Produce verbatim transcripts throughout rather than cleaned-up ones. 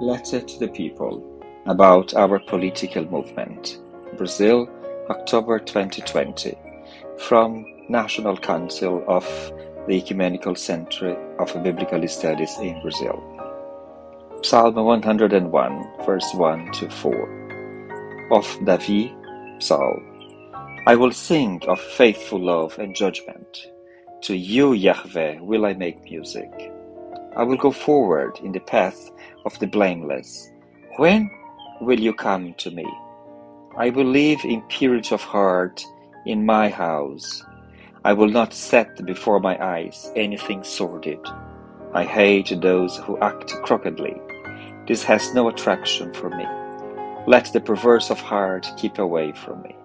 Letter to the People about our political movement. Brazil, October twenty twenty. From National Council of the Ecumenical Center of Biblical Studies in Brazil. Psalm one hundred one, verse one to four. Of Davi, Saul. I will sing of faithful love and judgment. To you, Yahweh, will I make music. I will go forward in the path of the blameless. When will you come to me? I will live in purity of heart in my house. I will not set before my eyes anything sordid. I hate those who act crookedly. This has no attraction for me. Let the perverse of heart keep away from me.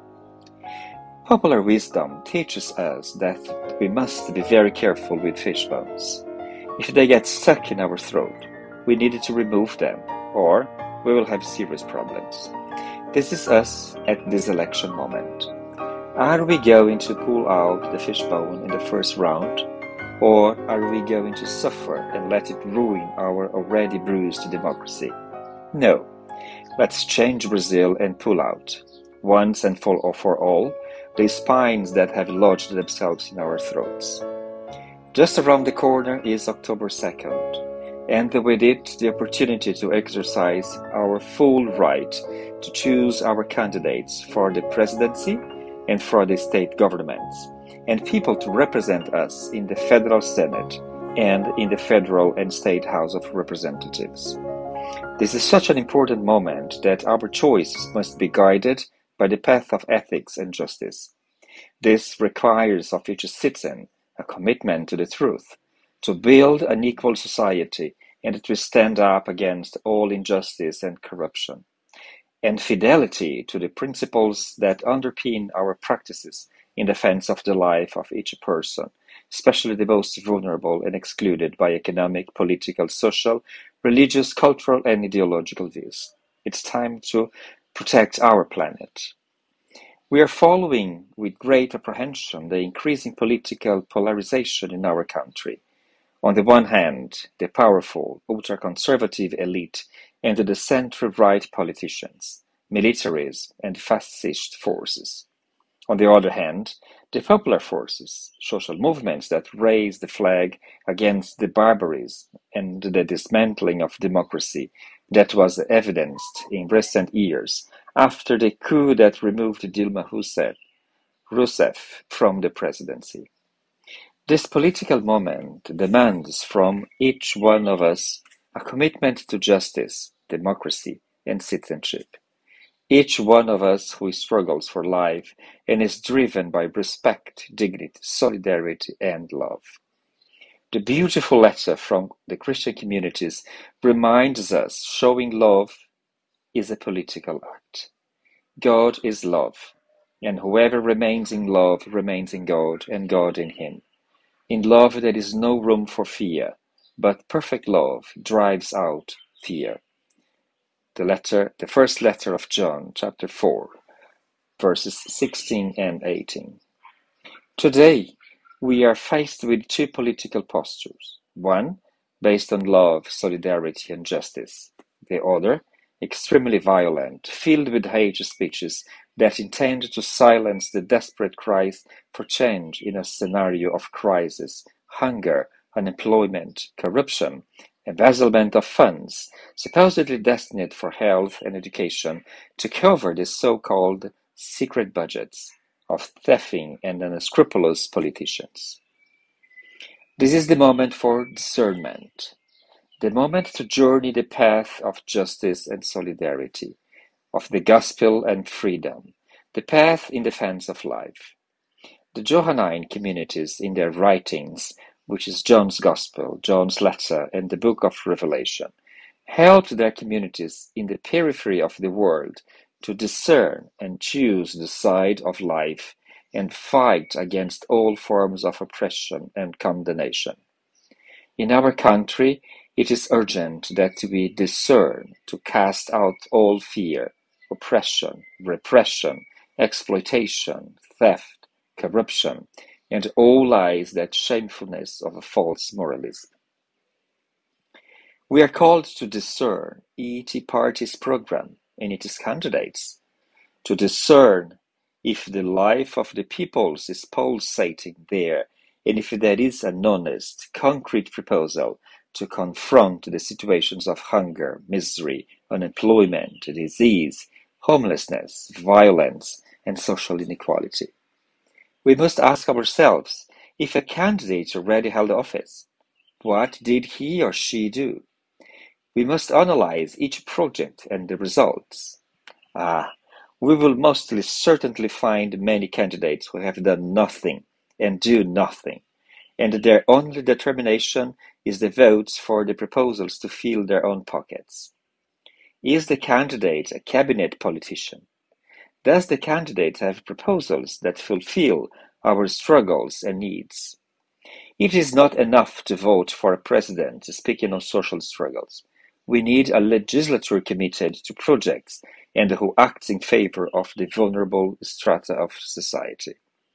Popular wisdom teaches us that we must be very careful with fish bones. If they get stuck in our throat, we need to remove them, or we will have serious problems. This is us at this election moment. Are we going to pull out the fishbone in the first round, or are we going to suffer and let it ruin our already bruised democracy? No. Let's change Brazil and pull out, once and for all, the spines that have lodged themselves in our throats. Just around the corner is October second, and with it the opportunity to exercise our full right to choose our candidates for the presidency and for the state governments, and people to represent us in the Federal Senate and in the Federal and State House of Representatives. This is such an important moment that our choices must be guided by the path of ethics and justice. This requires of each citizen a commitment to the truth, to build an equal society, and to stand up against all injustice and corruption, and fidelity to the principles that underpin our practices in defense of the life of each person, especially the most vulnerable and excluded by economic, political, social, religious, cultural, and ideological views. It's time to protect our planet. We are following with great apprehension the increasing political polarization in our country. On the one hand, the powerful, ultra-conservative elite and the center-right politicians, militaries, and fascist forces. On the other hand, the popular forces, social movements that raise the flag against the barbarism and the dismantling of democracy that was evidenced in recent years after the coup that removed Dilma Rousseff from the presidency. This political moment demands from each one of us a commitment to justice, democracy, and citizenship. Each one of us who struggles for life and is driven by respect, dignity, solidarity, and love. The beautiful letter from the Christian communities reminds us showing love is a political act. God is love, and whoever remains in love remains in God, and God in him. In love there is no room for fear, but perfect love drives out fear. The letter, the first letter of John, chapter four, verses sixteen and eighteen. Today, we are faced with two political postures. One, based on love, solidarity, and justice. The other, extremely violent, filled with hate speeches that intend to silence the desperate cries for change in a scenario of crisis, hunger, unemployment, corruption, embezzlement of funds, supposedly destined for health and education, to cover the so-called secret budgets of thefting and unscrupulous politicians. This is the moment for discernment, the moment to journey the path of justice and solidarity, of the gospel and freedom, the path in defense of life. The Johannine communities in their writings, which is John's Gospel, John's letter, and the book of Revelation, helped their communities in the periphery of the world to discern and choose the side of life and fight against all forms of oppression and condemnation. In our country, it is urgent that we discern to cast out all fear, oppression, repression, exploitation, theft, corruption, and all lies that shamefulness of a false moralism. We are called to discern each party's program and its candidates, to discern if the life of the peoples is pulsating there, and if there is an honest, concrete proposal to confront the situations of hunger, misery, unemployment, disease, homelessness, violence, and social inequality. We must ask ourselves, if a candidate already held office, what did he or she do? We must analyze each project and the results. Ah, we will most certainly find many candidates who have done nothing and do nothing, and their only determination is the votes for the proposals to fill their own pockets. Is the candidate a cabinet politician? Does the candidate have proposals that fulfill our struggles and needs? It is not enough to vote for a president speaking on social struggles. We need a legislature committed to projects and who acts in favor of the vulnerable strata of society.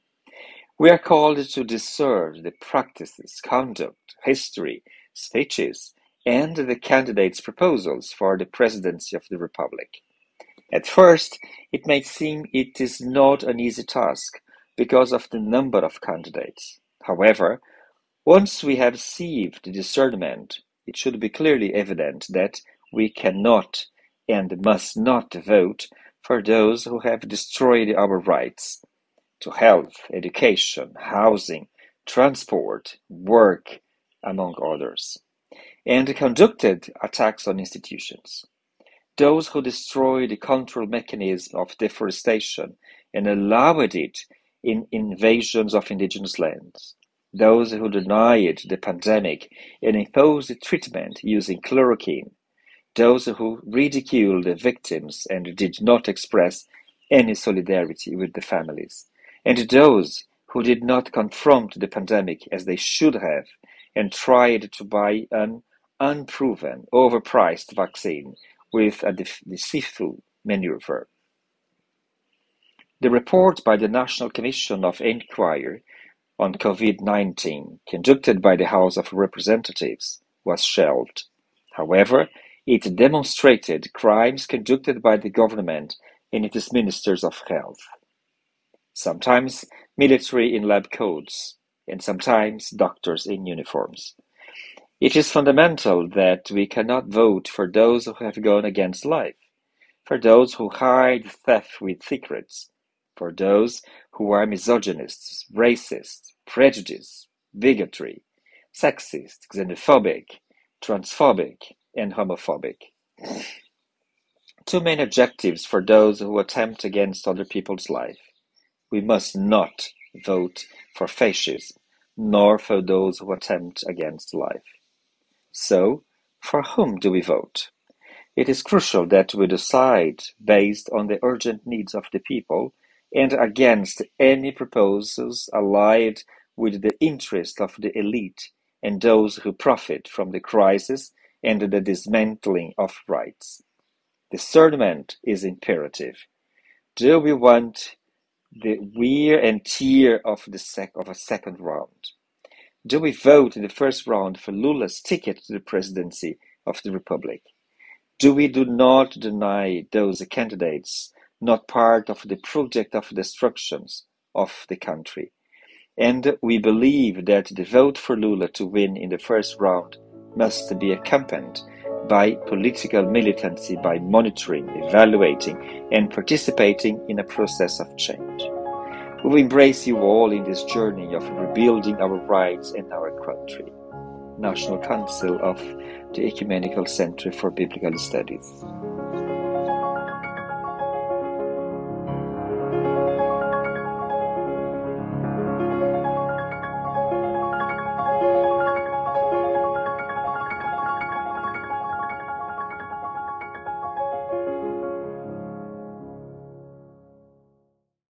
We are called to discern the practices, conduct, history, speeches, and the candidates' proposals for the presidency of the Republic. At first, it may seem it is not an easy task because of the number of candidates. However, once we have achieved discernment, it should be clearly evident that we cannot and must not vote for those who have destroyed our rights to health, education, housing, transport, work, among others, and conducted attacks on institutions. Those who destroy the control mechanism of deforestation and allowed it in invasions of indigenous lands. Those who denied the pandemic and imposed treatment using chloroquine. Those who ridiculed the victims and did not express any solidarity with the families. And those who did not confront the pandemic as they should have and tried to buy an unproven, overpriced vaccine with a deceitful maneuver. The report by the National Commission of Inquiry on COVID nineteen, conducted by the House of Representatives, was shelved. However, it demonstrated crimes conducted by the government and its ministers of health. Sometimes military in lab coats, and sometimes doctors in uniforms. It is fundamental that we cannot vote for those who have gone against life, for those who hide theft with secrets, for those who are misogynists, racist, prejudiced, bigotry, sexist, xenophobic, transphobic, and homophobic. Too many adjectives for those who attempt against other people's life. We must not vote for fascism, nor for those who attempt against life. So, for whom do we vote? It is crucial that we decide based on the urgent needs of the people and against any proposals allied with the interest of the elite and those who profit from the crisis and the dismantling of rights. Discernment is imperative. Do we want the wear and tear of, the sec- of a second round? Do we vote in the first round for Lula's ticket to the presidency of the Republic? Do we do not deny those candidates not part of the project of destructions of the country? And we believe that the vote for Lula to win in the first round must be accompanied by political militancy, by monitoring, evaluating, and participating in a process of change. We will embrace you all in this journey of rebuilding our rights and our country. National Council of the Ecumenical Center for Biblical Studies.